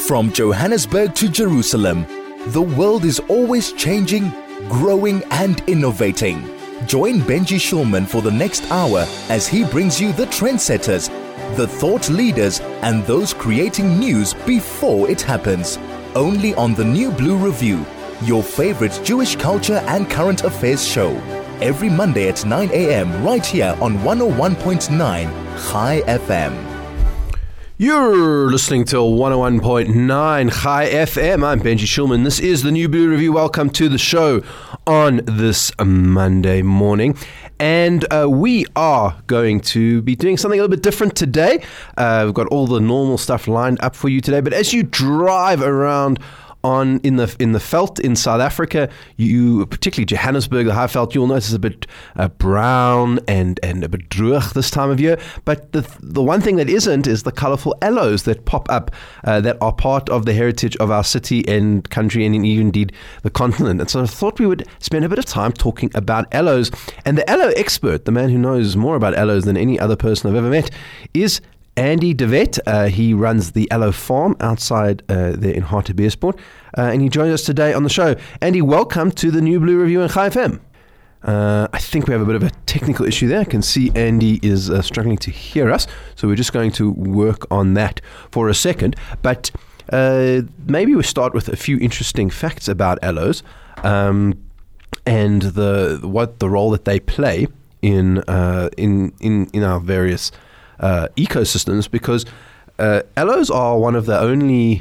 From Johannesburg to Jerusalem, the world is always changing, growing and innovating. Join Benji Shulman for the next hour as he brings you the trendsetters, the thought leaders and those creating news before it happens. Only on the New Blue Review, your favorite Jewish culture and current affairs show. Every Monday at 9 a.m. right here on 101.9 Chai FM. You're listening to 101.9 Chai FM. I'm Benji Shulman. This is the New Blue Review. Welcome to the show on this Monday morning. And we are going to be doing something a little bit different today. We've got all the normal stuff lined up for you today. But as you drive around in the veld in South Africa, you particularly Johannesburg, the high veld, you'll notice a bit brown and a bit droog this time of year. But the one thing that isn't is the colourful aloes that pop up that are part of the heritage of our city and country and indeed the continent. And so I thought we would spend a bit of time talking about aloes. And the aloe expert, the man who knows more about aloes than any other person I've ever met, is Andy de Wet. He runs the Aloe Farm outside there in Hartbeespoort, and he joins us today on the show. Andy, welcome to the New Blue Review on Chai FM. I think we have a bit of a technical issue there. I can see Andy is struggling to hear us, so we're just going to work on that for a second. But maybe we start with a few interesting facts about aloes and the role that they play in our various ecosystems, because aloes are one of the only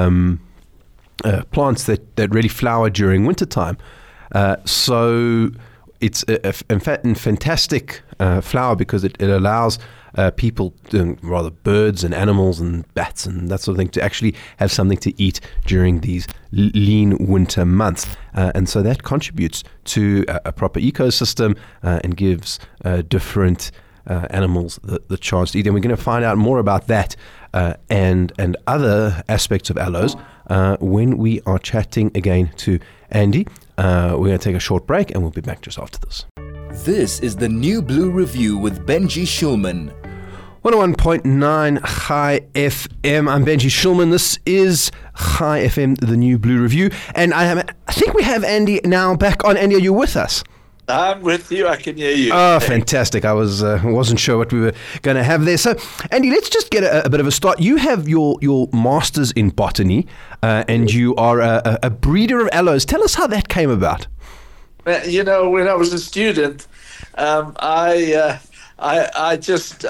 plants that really flower during wintertime. So it's a fantastic flower because it allows people, rather birds and animals and bats and that sort of thing, to actually have something to eat during these lean winter months. And so that contributes to a proper ecosystem and gives different animals the chance to eat. And we're going to find out more about that and other aspects of aloes when we are chatting again to Andy. We're going to take a short break and we'll be back just after this. This is the New Blue Review with Benji Shulman. 101.9 Chai FM. I'm Benji Shulman. This is Chai FM, the New Blue Review. And I think we have Andy now back on. Andy, are you with us? I'm with you. I can hear you. Oh, fantastic. I wasn't sure what we were going to have there. So, Andy, let's just get a bit of a start. You have your master's in botany and you are a breeder of aloes. Tell us how that came about. You know, when I was a student, I just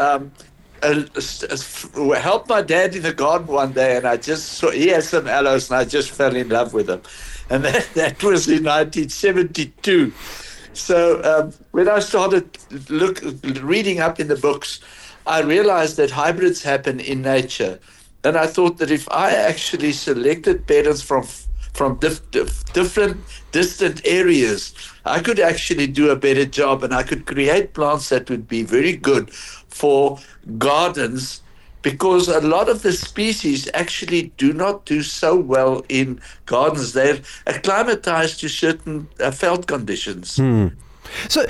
helped my dad in the garden one day, and I just saw he had some aloes, and I just fell in love with them. And that was in 1972. So when I started reading up in the books, I realized that hybrids happen in nature. And I thought that if I actually selected parents from different distant areas, I could actually do a better job, and I could create plants that would be very good for gardens, because a lot of the species actually do not do so well in gardens. They're acclimatized to certain veld conditions. So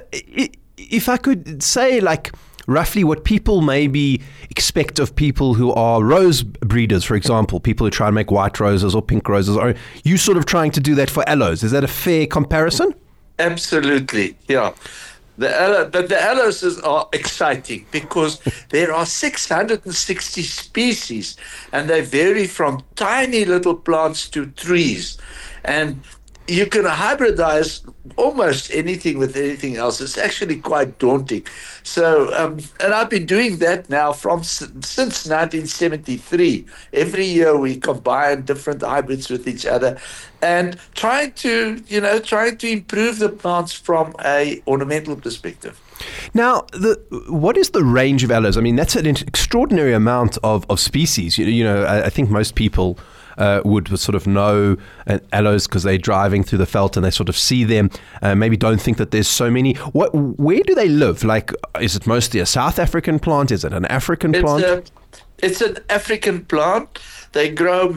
if I could say, like, roughly what people maybe expect of people who are rose breeders, for example, people who try and make white roses or pink roses, are you sort of trying to do that for aloes? Is that a fair comparison? Absolutely, yeah. But the aloes are exciting because there are 660 species, and they vary from tiny little plants to trees. And you can hybridize almost anything with anything else. It's actually quite daunting. So, and I've been doing that now since 1973. Every year we combine different hybrids with each other, and trying to improve the plants from a ornamental perspective. Now, what is the range of aloes? I mean, that's an extraordinary amount of species. I think most people would sort of know aloes because they're driving through the veld and they sort of see them. Maybe don't think that there's so many. Where do they live? Like, is it mostly a South African plant? Is it an African plant? It's an African plant. They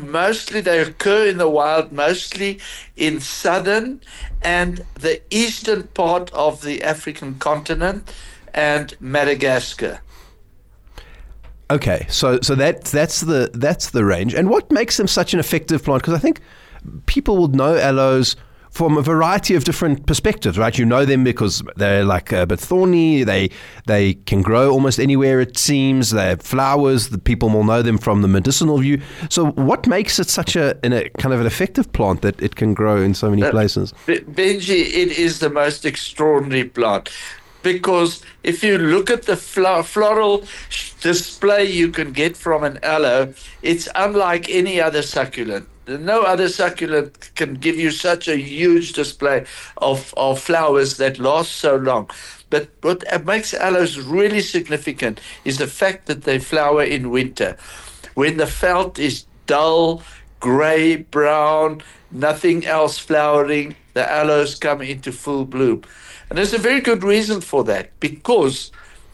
occur in the wild mostly in southern and the eastern part of the African continent and Madagascar. Okay, so that's the range. And what makes them such an effective plant? Because I think people will know aloes from a variety of different perspectives, right? You know them because they're like a bit thorny. They can grow almost anywhere, it seems. They have flowers. The people will know them from the medicinal view. So what makes it such a kind of an effective plant that it can grow in so many places? Benji, it is the most extraordinary plant. Because if you look at the floral display you can get from an aloe, it's unlike any other succulent. No other succulent can give you such a huge display of flowers that last so long. But what makes aloes really significant is the fact that they flower in winter. When the felt is dull, gray, brown, nothing else flowering, the aloes come into full bloom. And there's a very good reason for that, because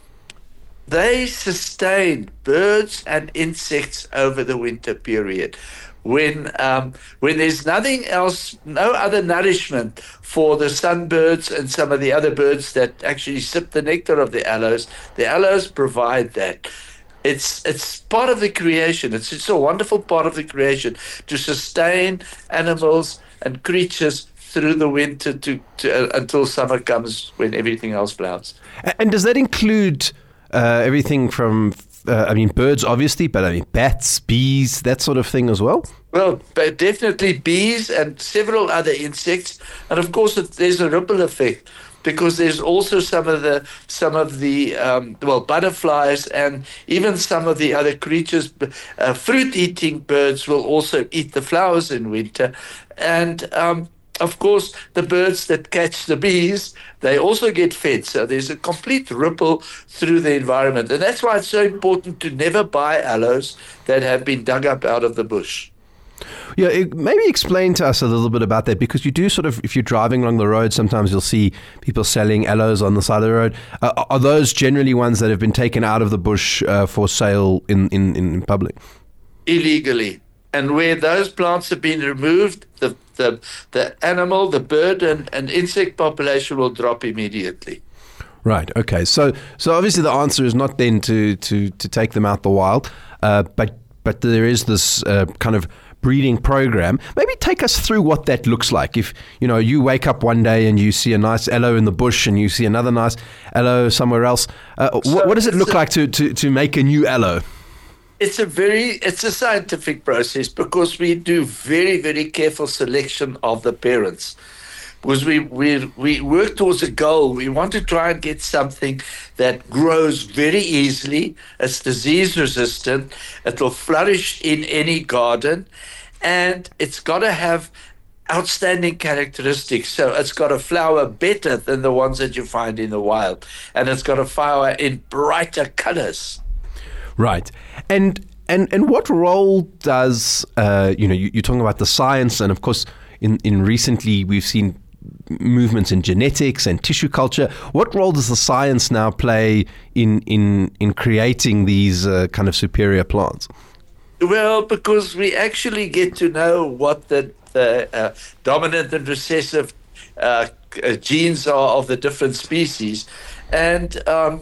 they sustain birds and insects over the winter period. When there's nothing else, no other nourishment for the sunbirds and some of the other birds that actually sip the nectar of the aloes provide that. It's part of the creation. It's a wonderful part of the creation to sustain animals and creatures through the winter to until summer comes when everything else flowers. And does that include everything from, birds obviously, but bats, bees, that sort of thing as well? Well, definitely bees and several other insects. And of course, there's a ripple effect, because there's also some of the butterflies and even some of the other creatures. Fruit-eating birds will also eat the flowers in winter. And of course, the birds that catch the bees, they also get fed. So there's a complete ripple through the environment. And that's why it's so important to never buy aloes that have been dug up out of the bush. Yeah, maybe explain to us a little bit about that, because you do sort of, if you're driving along the road, sometimes you'll see people selling aloes on the side of the road. Are those generally ones that have been taken out of the bush for sale in public? Illegally. And where those plants have been removed, the animal, the bird and insect population will drop immediately. Right. Okay. So obviously the answer is not then to take them out the wild, but there is this kind of breeding program. Maybe take us through what that looks like. If you wake up one day and you see a nice aloe in the bush and you see another nice aloe somewhere else, what does it look like to make a new aloe? It's a scientific process, because we do very, very careful selection of the parents. Because we work towards a goal. We want to try and get something that grows very easily. It's disease resistant. It will flourish in any garden, and it's got to have outstanding characteristics. So it's got to flower better than the ones that you find in the wild, and it's got to flower in brighter colors. Right. And what role does, you're talking about the science, and of course, in recently we've seen movements in genetics and tissue culture. What role does the science now play in creating these kind of superior plants? Well, because we actually get to know what the dominant and recessive genes are of the different species, and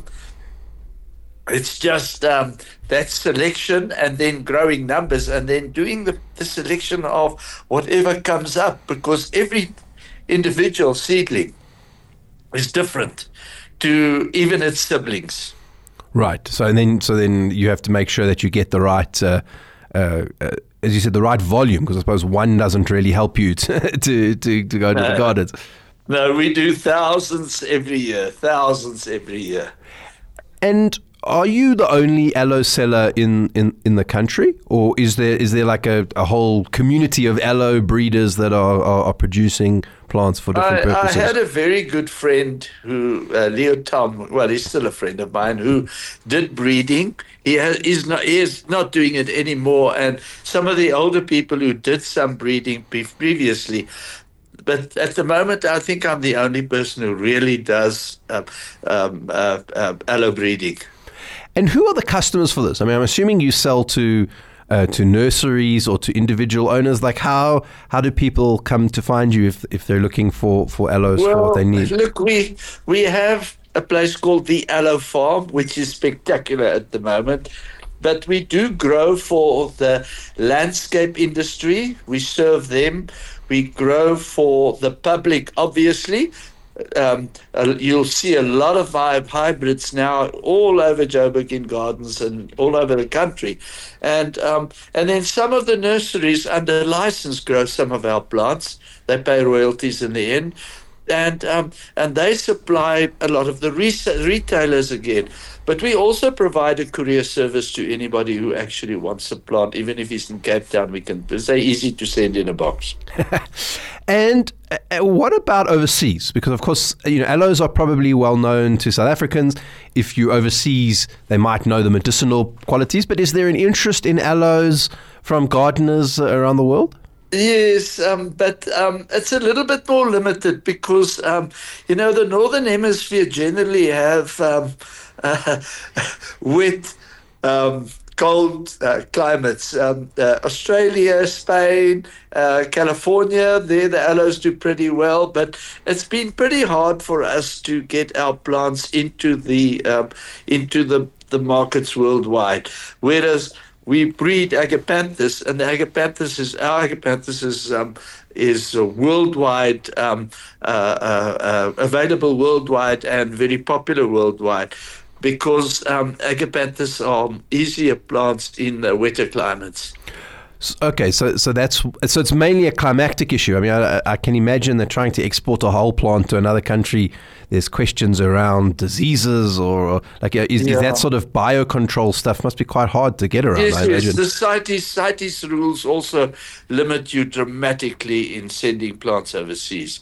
it's just that selection and then growing numbers and then doing the selection of whatever comes up, because every individual seedling is different to even its siblings. Right. So then you have to make sure that you get the right, as you said, the right volume, because I suppose one doesn't really help you to go to the gardens. No, we do thousands every year. And are you the only aloe seller in the country, or is there like a whole community of aloe breeders that are producing plants for different purposes? I had a very good friend who, Leo Tom, well, he's still a friend of mine, who did breeding. He is not doing it anymore, and some of the older people who did some breeding previously. But at the moment, I think I'm the only person who really does aloe breeding. And who are the customers for this? I mean, I'm assuming you sell to nurseries or to individual owners. Like, how do people come to find you if they're looking for aloes for what they need? Look, we have a place called the Aloe Farm, which is spectacular at the moment. But we do grow for the landscape industry. We serve them. We grow for the public, obviously. You'll see a lot of hybrids now all over Joburg in gardens and all over the country. And then some of the nurseries under license grow some of our plants. They pay royalties in the end. And they supply a lot of the retailers again. But we also provide a courier service to anybody who actually wants a plant. Even if he's in Cape Town, it's easy to send in a box. And what about overseas? Because, of course, aloes are probably well known to South Africans. If you're overseas, they might know the medicinal qualities. But is there an interest in aloes from gardeners around the world? Yes, but it's a little bit more limited because, the Northern Hemisphere generally have wet, cold climates. Australia, Spain, California, there the aloes do pretty well, but it's been pretty hard for us to get our plants into the markets worldwide. Whereas we breed agapanthus, and the agapanthus is worldwide, available worldwide and very popular worldwide, because agapanthus are easier plants in wetter climates. Okay, so it's mainly a climatic issue. I mean, I can imagine that trying to export a whole plant to another country, there's questions around diseases or is that sort of biocontrol stuff must be quite hard to get around. Yes. The CITES rules also limit you dramatically in sending plants overseas.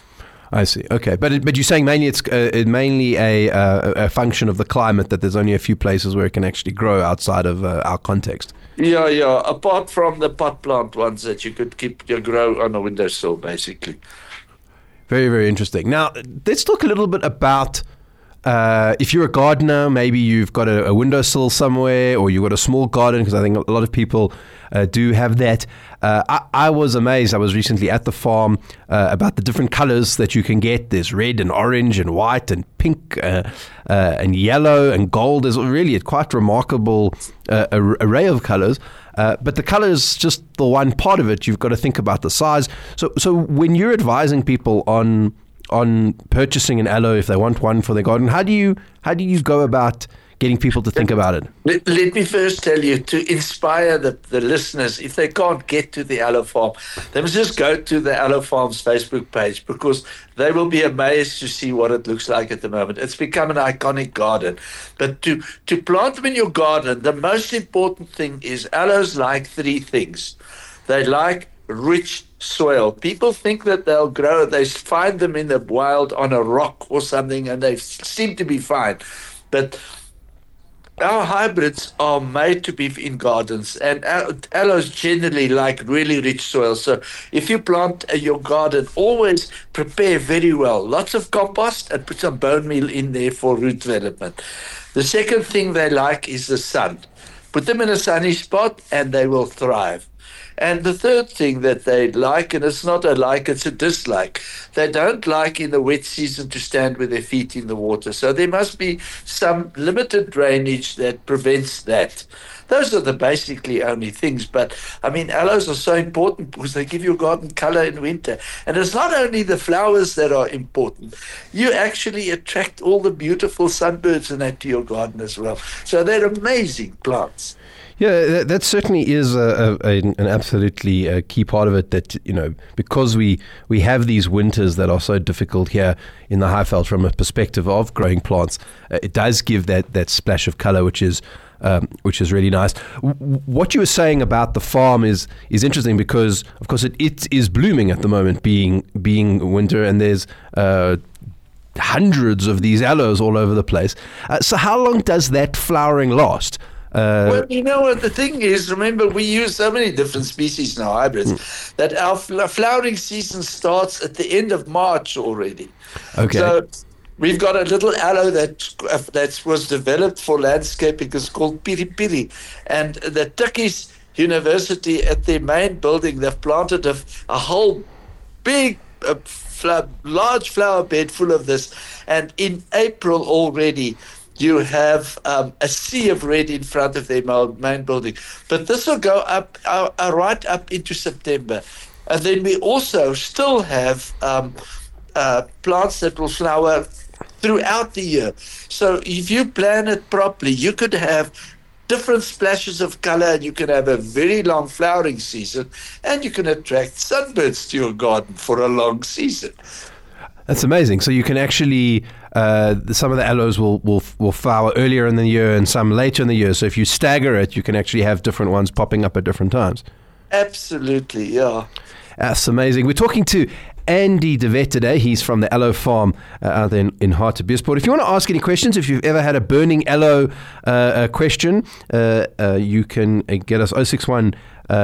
I see. Okay, but you're saying mainly it's mainly a function of the climate, that there's only a few places where it can actually grow outside of our context. Yeah. Apart from the pot plant ones that you could grow on a windowsill, basically. Very, very interesting. Now, let's talk a little bit about if you're a gardener, maybe you've got a windowsill somewhere, or you've got a small garden, because I think a lot of people do have that. I was amazed. I was recently at the farm about the different colors that you can get. There's red and orange and white and pink and yellow and gold. There's really a quite remarkable array of colors. But the color is just the one part of it. You've got to think about the size. So when you're advising people on purchasing an aloe, if they want one for their garden, how do you go about getting people to think about it? Let me first tell you, to inspire the listeners, if they can't get to the Aloe Farm, they must just go to the Aloe Farm's Facebook page, because they will be amazed to see what it looks like at the moment. It's become an iconic garden. But to plant them in your garden, the most important thing is aloes like three things. They like rich soil. People think that they'll grow, they find them in the wild on a rock or something, and they seem to be fine. But our hybrids are made to be in gardens, and aloes generally like really rich soil. So if you plant your garden, always prepare very well. Lots of compost, and put some bone meal in there for root development. The second thing they like is the sun. Put them in a sunny spot and they will thrive. And the third thing that they like, and it's not a like, it's a dislike, they don't like in the wet season to stand with their feet in the water. So there must be some limited drainage that prevents that. Those are the basically only things. But, I mean, aloes are so important because they give your garden color in winter. And it's not only the flowers that are important. You actually attract all the beautiful sunbirds and that to your garden as well. So they're amazing plants. Yeah, that certainly is an absolutely key part of it, that, because we have these winters that are so difficult here in the Highveld from a perspective of growing plants, it does give that splash of color, which is really nice. What you were saying about the farm is interesting, because, of course, it is blooming at the moment, being winter, and there's hundreds of these aloes all over the place. So how long does that flowering last? Well, you know what the thing is, remember, we use so many different species now, hybrids, that our flowering season starts at the end of March already. Okay. So we've got a little aloe that was developed for landscaping. It's called Piri Piri. And the Tukkies University, at their main building, they've planted a whole big large flower bed full of this. And in April already, you have a sea of red in front of their main building. But this will go up right up into September. And then we also still have plants that will flower throughout the year. So if you plan it properly, you could have different splashes of color, and you can have a very long flowering season, and you can attract sunbirds to your garden for a long season. That's amazing. So you can actually, some of the aloes will flower earlier in the year and some later in the year. So if you stagger it, you can actually have different ones popping up at different times. Absolutely, yeah. That's amazing. We're talking to Andy de Wet today. He's from the Aloe Farm out there in Hartbeespoort. If you want to ask any questions, if you've ever had a burning aloe question, you can get us 061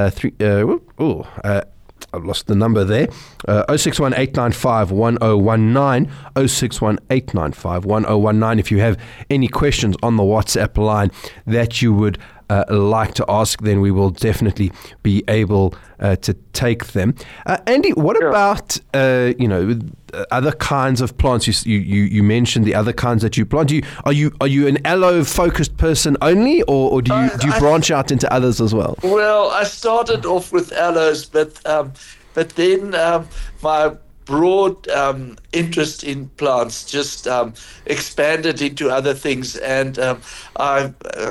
I've lost the number there. 061 895 1019. 061 895 1019. If you have any questions on the WhatsApp line that you would like to ask, then we will definitely be able to take them. Andy, what about other kinds of plants? You mentioned the other kinds that you plant. Are you an aloe focused person only, or do you branch out into others as well? Well, I started off with aloes, but then my broad interest in plants just expanded into other things, and I've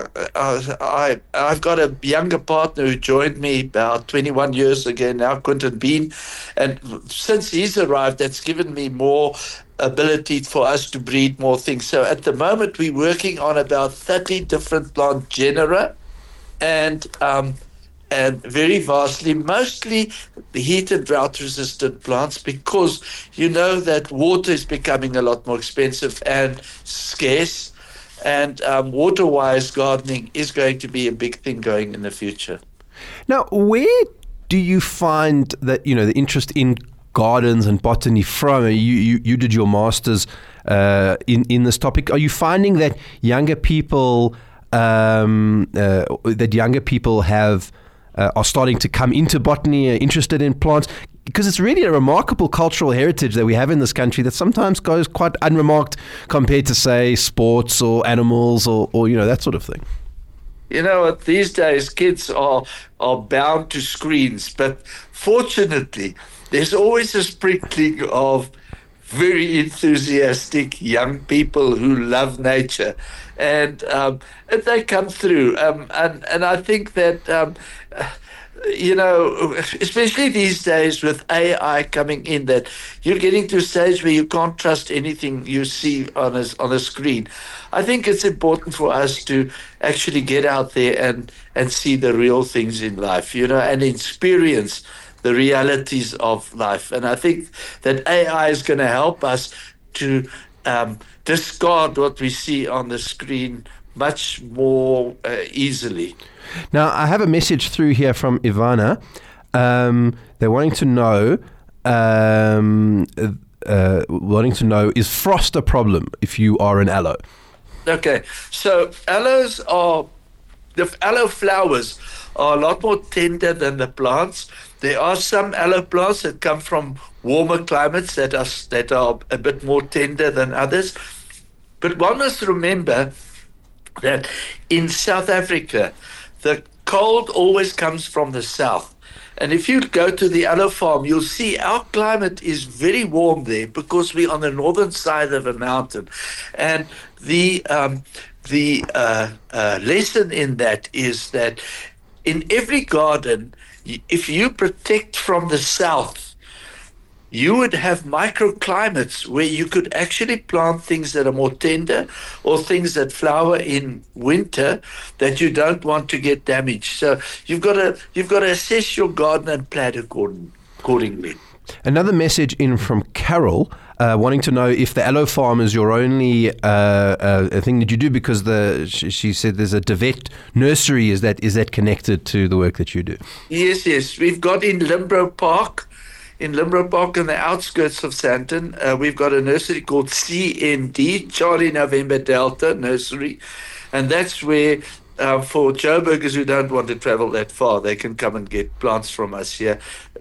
got a younger partner who joined me about 21 years ago now, Quentin Bean, and since he's arrived, that's given me more ability for us to breed more things. So at the moment, we're working on about 30 different plant genera, and very vastly, mostly heat and drought resistant plants, because you know that water is becoming a lot more expensive and scarce, and water-wise gardening is going to be a big thing going in the future. Now, where do you find that, the interest in gardens and botany from? You did your master's in this topic. Are you finding that younger people are starting to come into botany, interested in plants? Because it's really a remarkable cultural heritage that we have in this country that sometimes goes quite unremarked compared to, say, sports or animals or that sort of thing. You know, these days kids are bound to screens, but fortunately, there's always a sprinkling of very enthusiastic young people who love nature, and they come through. And I think that, especially these days with AI coming in, that you're getting to a stage where you can't trust anything you see on a screen. I think it's important for us to actually get out there and see the real things in life, and experience the realities of life. And I think that AI is going to help us to discard what we see on the screen much more easily. Now, I have a message through here from Ivana. They're wanting to know, is frost a problem if you are an aloe? Okay, so the aloe flowers are a lot more tender than the plants. There are some aloe plants that come from warmer climates that are a bit more tender than others. But one must remember that in South Africa, the cold always comes from the south. And if you go to the aloe farm, you'll see our climate is very warm there because we're on the northern side of a mountain. And the lesson in that is that in every garden, if you protect from the south, you would have microclimates where you could actually plant things that are more tender or things that flower in winter that you don't want to get damaged. So you've got to assess your garden and plan accordingly. Another message in from Carol, wanting to know if the aloe farm is your only thing that you do, because she said there's a de Wet nursery. Is that connected to the work that you do? Yes. We've got in Limbro Park on the outskirts of Sandton, we've got a nursery called CND, Charlie November Delta Nursery, and that's where for Joburgers who don't want to travel that far, they can come and get plants from us here.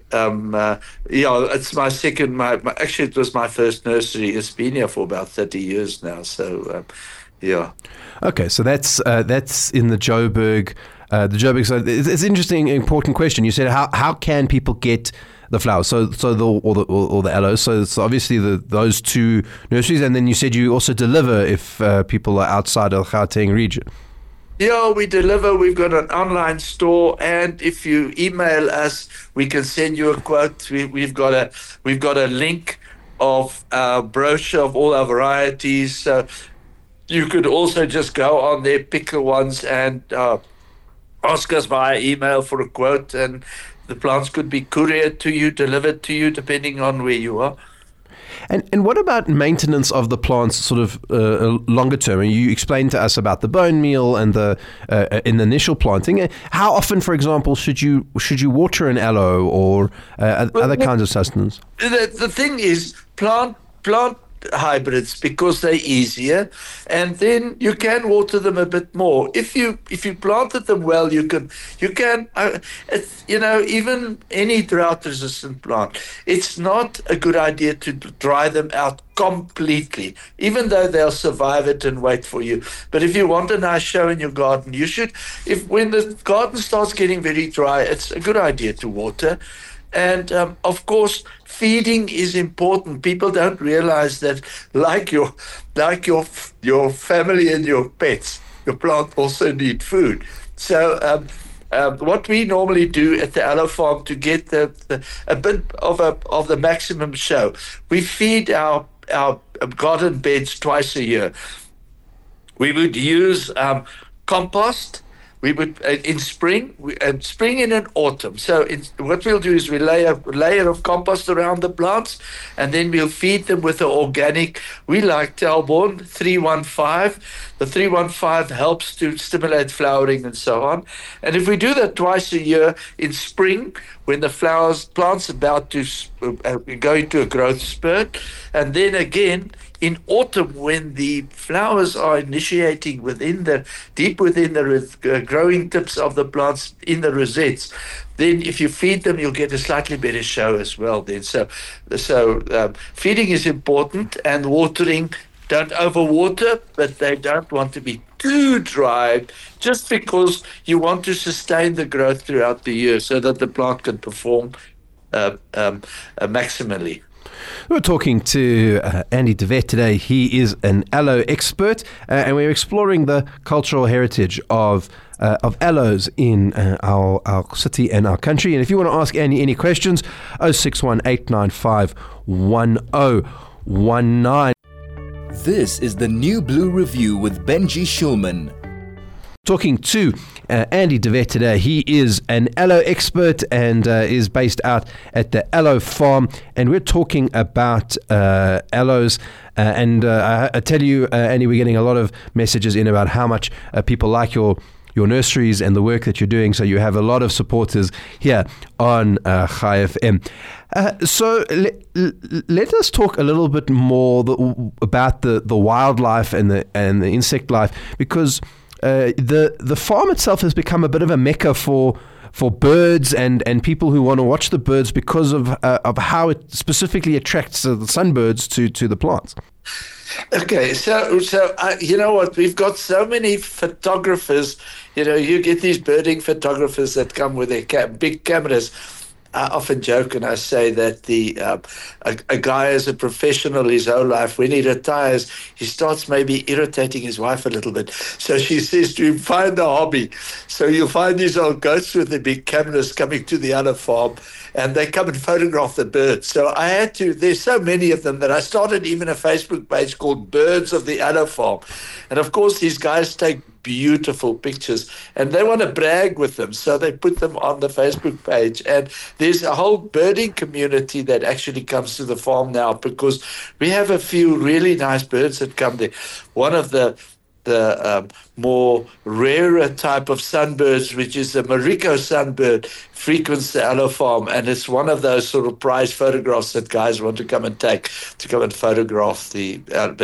It's my second. Actually, it was my first nursery. It's been here for about 30 years now. So, Yeah. Okay, so that's in the Joburg. The Joburg. So it's an interesting, important question. You said how can people get the flowers? So the aloes. So it's obviously those two nurseries, and then you said you also deliver if people are outside of the Gauteng region. Yeah, we deliver. We've got an online store, and if you email us, we can send you a quote. We've got a link of our brochure of all our varieties. So you could also just go on there, pick the ones, and ask us via email for a quote, and the plants could be couriered to you, delivered to you, depending on where you are. And what about maintenance of the plants, sort of longer term? And you explained to us about the bone meal and the in the initial planting. How often, for example, should you water an aloe or other kinds of sustenance? The thing is, plant hybrids, because they're easier, and then you can water them a bit more. If you planted them well, you can even any drought resistant plant, it's not a good idea to dry them out completely, even though they'll survive it and wait for you. But if you want a nice show in your garden, you should, when the garden starts getting very dry, it's a good idea to water. And of course, feeding is important. People don't realize that, like your family and your pets, your plant also need food. So what we normally do at the aloe farm to get a bit of the maximum show, we feed our garden beds twice a year. We would use compost. We would in spring and in autumn. So what we'll do is we lay a layer of compost around the plants, and then we'll feed them with the organic. We like Telborn 315. The 315 helps to stimulate flowering and so on. And if we do that twice a year in spring, when the plant's about to go into a growth spurt, and then again in autumn when the flowers are initiating deep within the growing tips of the plants in the rosettes, then if you feed them, you'll get a slightly better show as well then. So feeding is important, and watering. Don't overwater, but they don't want to be too dry, just because you want to sustain the growth throughout the year so that the plant can perform maximally. We're talking to Andy de Wet today. He is an aloe expert, and we're exploring the cultural heritage of aloes in our city and our country. And if you want to ask Andy any questions, 0618951019. This is the New Blue Review with Benji Shulman. Talking to Andy de Wet today. He is an aloe expert and is based out at the Aloe Farm. And we're talking about aloes. I tell you, Andy, we're getting a lot of messages in about how much people like your nurseries and the work that you're doing. So you have a lot of supporters here on Chai FM. So let us talk a little bit more about the wildlife and the insect life, because the farm itself has become a bit of a mecca for birds and people who want to watch the birds because of how it specifically attracts the sunbirds to the plants. Okay, so you know what? We've got so many photographers. You get these birding photographers that come with their big cameras. I often joke and I say that a guy is a professional his whole life. When he retires, he starts maybe irritating his wife a little bit. So she says to him, find a hobby. So you'll find these old goats with the big cameras coming to the other farm, and they come and photograph the birds. So there's so many of them that I started even a Facebook page called Birds of the Aloe Farm. And of course, these guys take beautiful pictures and they want to brag with them. So they put them on the Facebook page. And there's a whole birding community that actually comes to the farm now because we have a few really nice birds that come there. One of the more rarer type of sunbirds, which is the Mariko sunbird, frequents the Aloe Farm, and it's one of those sort of prize photographs that guys want to come and photograph the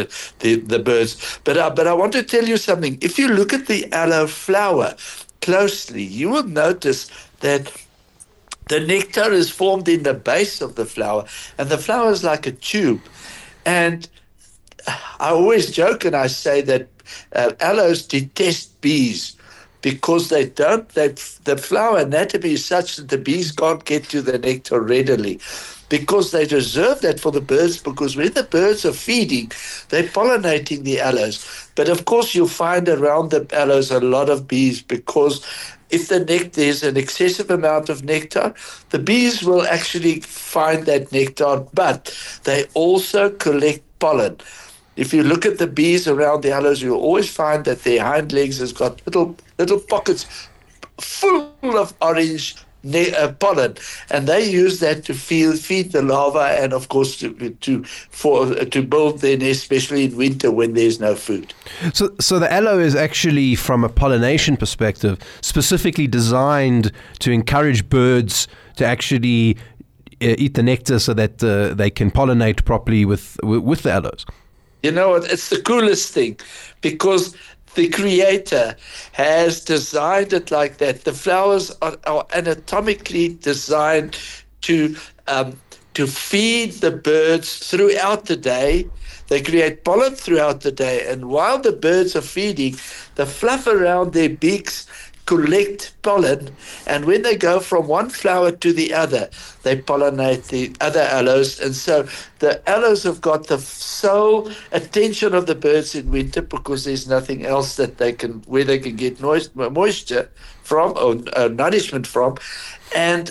birds. But I want to tell you something. If you look at the aloe flower closely, you will notice that the nectar is formed in the base of the flower, and the flower is like a tube. And I always joke and I say that aloes detest bees because the flower anatomy is such that the bees can't get to the nectar readily, because they reserve that for the birds, because when the birds are feeding, they're pollinating the aloes. But of course, you'll find around the aloes a lot of bees, because if there's an excessive amount of nectar, the bees will actually find that nectar, but they also collect pollen. If you look at the bees around the aloes, you'll always find that their hind legs has got little pockets full of orange pollen, and they use that to feed the larvae, and of course to build their nest, especially in winter when there's no food. So the aloe is actually, from a pollination perspective, specifically designed to encourage birds to actually eat the nectar so that they can pollinate properly with the aloes. You know what? It's the coolest thing, because the Creator has designed it like that. The flowers are anatomically designed to feed the birds throughout the day. They create pollen throughout the day, and while the birds are feeding, the fluff around their beaks collect pollen, and when they go from one flower to the other, they pollinate the other aloes. And so the aloes have got the sole attention of the birds in winter, because there's nothing else where they can get moisture from, or nourishment from. And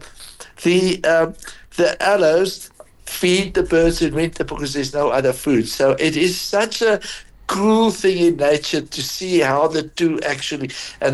the aloes feed the birds in winter because there's no other food. So it is such a cool thing in nature to see how the two actually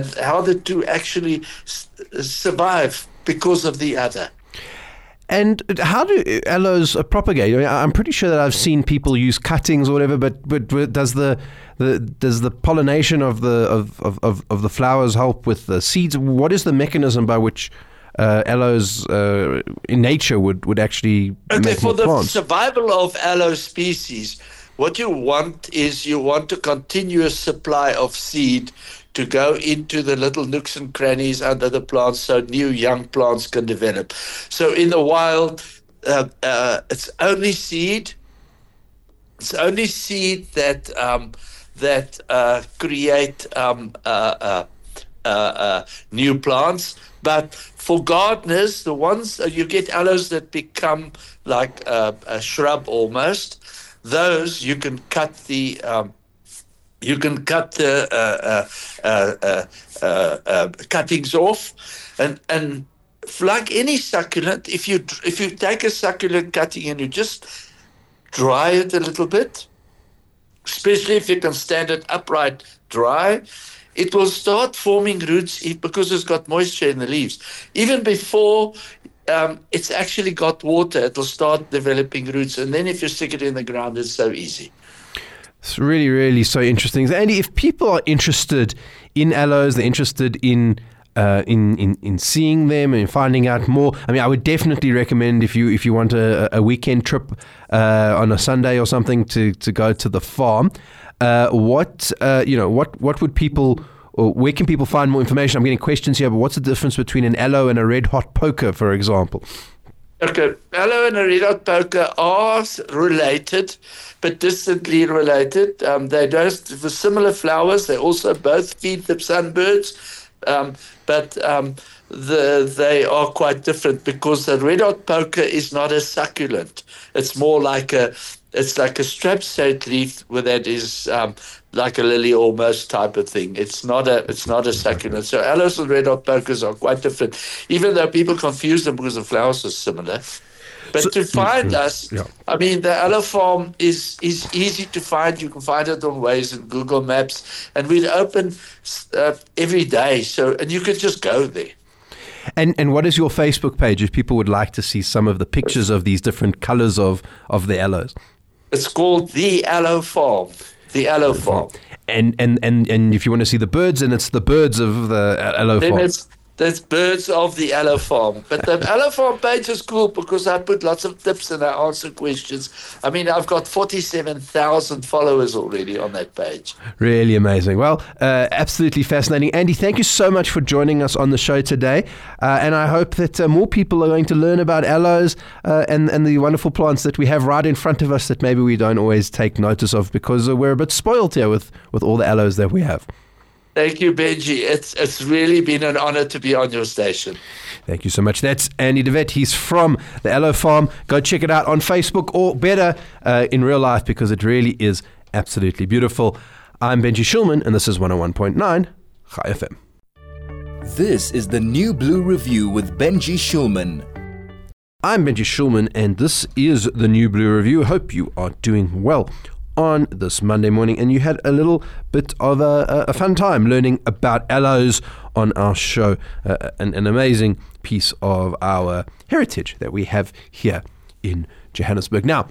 survive because of the other. And how do aloes propagate? I mean, I'm pretty sure that I've seen people use cuttings or whatever, but does the pollination of the flowers help with the seeds? What is the mechanism by which aloes in nature would actually make more plants? For the survival of aloe species, what you want a continuous supply of seed to go into the little nooks and crannies under the plants, so new young plants can develop. So in the wild, it's only seed. It's only seed that create new plants. But for gardeners, the ones you get aloes that become like a shrub almost. Those you can cut the cuttings off, and like any succulent, if you take a succulent cutting and you just dry it a little bit, especially if you can stand it upright dry, it will start forming roots because it's got moisture in the leaves. Even before it's actually got water, it will start developing roots. And then if you stick it in the ground, it's so easy. It's really, really so interesting. Andy, if people are interested in aloes, they're interested in seeing them and finding out more, I mean, I would definitely recommend, if you want a weekend trip on a Sunday or something, to go to the farm. What would people, or where can people find more information? I'm getting questions here, but what's the difference between an aloe and a red hot poker, for example? Okay, aloe and a red hot poker are related, but distantly related. They don't have similar flowers. They also both feed the sunbirds, but they are quite different, because the red hot poker is not a succulent. It's more like a strap-shaped leaf that is like a lily almost type of thing. It's not a succulent. So aloes and red hot pokers are quite different, even though people confuse them because the flowers are similar. But to find us, yeah. I mean, the aloe farm is easy to find. You can find it on Waze and Google Maps, and we're open every day. And you can just go there. And what is your Facebook page if people would like to see some of the pictures of these different colors of the aloes? It's called The Aloe Farm. The Aloe Farm. And if you want to see the birds, then it's the birds of the aloe farm. That's Birds of the Aloe Farm. But the Aloe Farm page is cool because I put lots of tips and I answer questions. I mean, I've got 47,000 followers already on that page. Really amazing. Well, absolutely fascinating. Andy, thank you so much for joining us on the show today. And I hope that more people are going to learn about aloes and the wonderful plants that we have right in front of us that maybe we don't always take notice of because we're a bit spoiled here with all the aloes that we have. Thank you, Benji. It's really been an honor to be on your station. Thank you so much. That's Andy de Wet. He's from the Aloe Farm. Go check it out on Facebook or better in real life because it really is absolutely beautiful. I'm Benji Shulman and this is 101.9 Chai FM. This is the New Blue Review with Benji Shulman. I'm Benji Shulman and this is the New Blue Review. Hope you are doing well on this Monday morning and you had a little bit of a fun time learning about aloes on our show, an amazing piece of our heritage that we have here in Johannesburg. Now,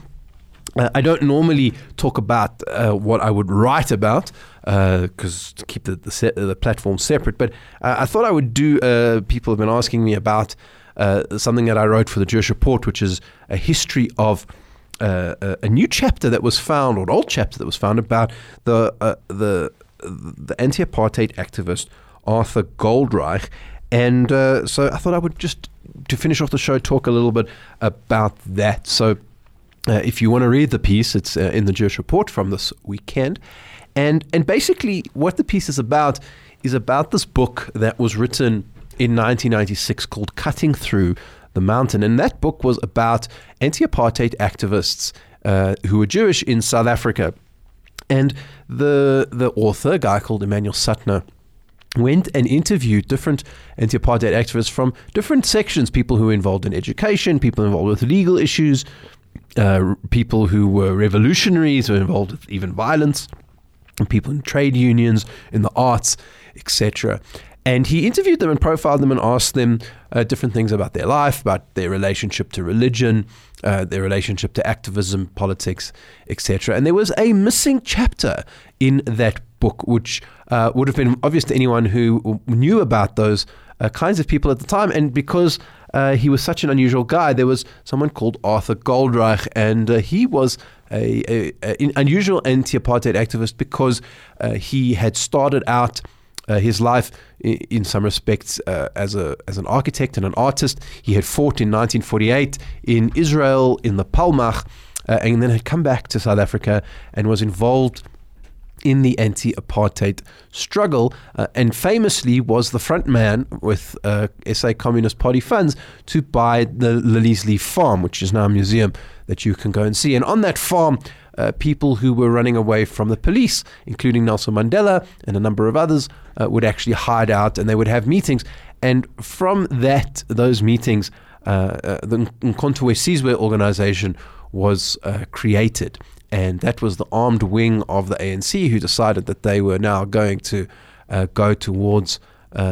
I don't normally talk about what I would write about because to keep the platform separate, but I thought I would do, people have been asking me about something that I wrote for the Jewish Report, which is a history of a new chapter that was found, or an old chapter that was found about the anti-apartheid activist Arthur Goldreich, and so I thought I would just, to finish off the show, talk a little bit about that. So if you want to read the piece, it's in the Jewish Report from this weekend, and basically what the piece is about this book that was written in 1996 called Cutting Through the Mountain. And that book was about anti-apartheid activists who were Jewish in South Africa. And the author, a guy called Emmanuel Suttner, went and interviewed different anti-apartheid activists from different sections, people who were involved in education, people involved with legal issues, people who were revolutionaries, who were involved with even violence, and people in trade unions, in the arts, etc. And he interviewed them and profiled them and asked them different things about their life, about their relationship to religion, their relationship to activism, politics, etc. And there was a missing chapter in that book, which would have been obvious to anyone who knew about those kinds of people at the time. And because he was such an unusual guy, there was someone called Arthur Goldreich, and he was an unusual anti-apartheid activist because he had started out his life in some respects as an architect and an artist. He had fought in 1948 in Israel in the Palmach and then had come back to South Africa and was involved in the anti-apartheid struggle and famously was the front man with SA Communist Party funds to buy the Lilies Leaf farm, which is now a museum that you can go and see. And on that farm, people who were running away from the police, including Nelson Mandela and a number of others, would actually hide out and they would have meetings. And from those meetings, the Umkhonto we Sizwe organization was created. And that was the armed wing of the ANC who decided that they were now going to go towards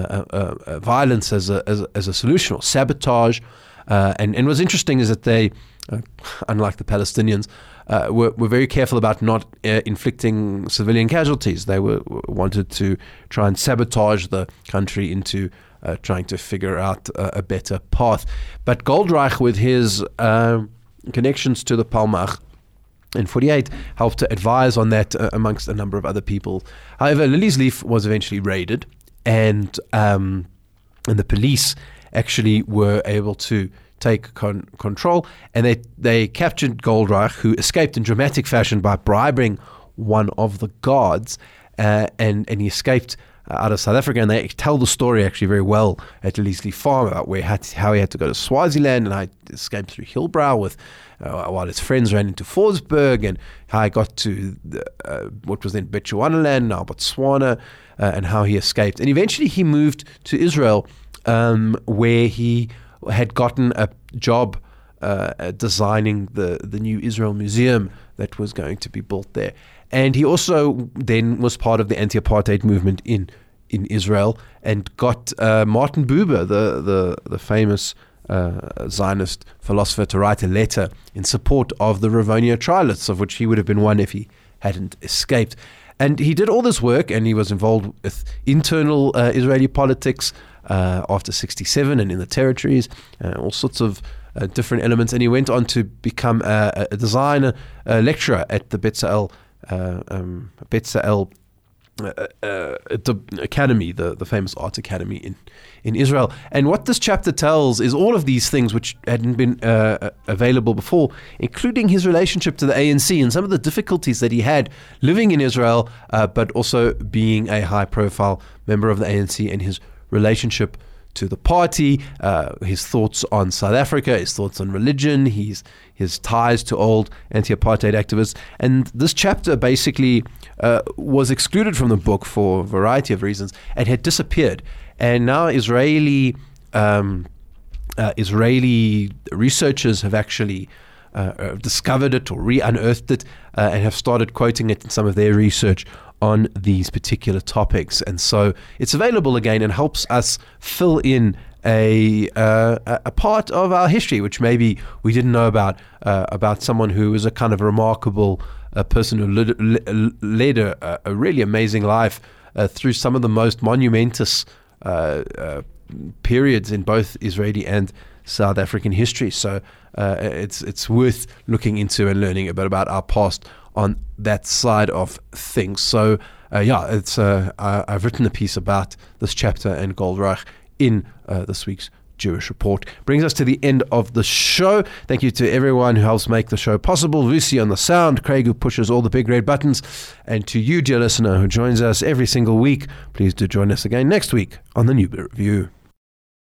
violence as a solution, or sabotage. And what's interesting is that they, unlike the Palestinians, were very careful about not inflicting civilian casualties. They wanted to try and sabotage the country into trying to figure out a better path. But Goldreich, with his connections to the Palmach in 48, helped to advise on that amongst a number of other people. However, Lilies Leaf was eventually raided, and the police actually were able to take control, and they captured Goldreich, who escaped in dramatic fashion by bribing one of the guards, and he escaped out of South Africa. And they tell the story actually very well at Lilies Leaf Farm about how he had to go to Swaziland and how he escaped through Hillbrow with while his friends ran into Forsberg, and how he got to what was then Bechuanaland, now Botswana, and how he escaped. And eventually he moved to Israel, where he had gotten a job designing the new Israel Museum that was going to be built there. And he also then was part of the anti-apartheid movement in Israel, and got Martin Buber, the famous Zionist philosopher, to write a letter in support of the Rivonia trialists, of which he would have been one if he hadn't escaped. And he did all this work, and he was involved with internal Israeli politics after 1967 and in the territories, all sorts of different elements. And he went on to become a designer, a lecturer at the Bezalel the Academy, the famous art academy in Israel. And what this chapter tells is all of these things which hadn't been available before, including his relationship to the ANC and some of the difficulties that he had living in Israel, but also being a high-profile member of the ANC, and his relationship to the party, his thoughts on South Africa, his thoughts on religion, his ties to old anti-apartheid activists. And this chapter basically was excluded from the book for a variety of reasons and had disappeared. And now Israeli researchers have actually discovered it or re-unearthed it and have started quoting it in some of their research on these particular topics. And so it's available again and helps us fill in a part of our history which maybe we didn't know about someone who was a kind of remarkable person who led a really amazing life through some of the most monumentous periods in both Israeli and South African history. So it's worth looking into and learning a bit about our past on that side of things. So I've written a piece about this chapter and Goldreich in this week's Jewish Report. Brings us to the end of the show. Thank you to everyone who helps make the show possible. Lucy on the sound, Craig who pushes all the big red buttons, and to you, dear listener, who joins us every single week. Please do join us again next week on the New Review.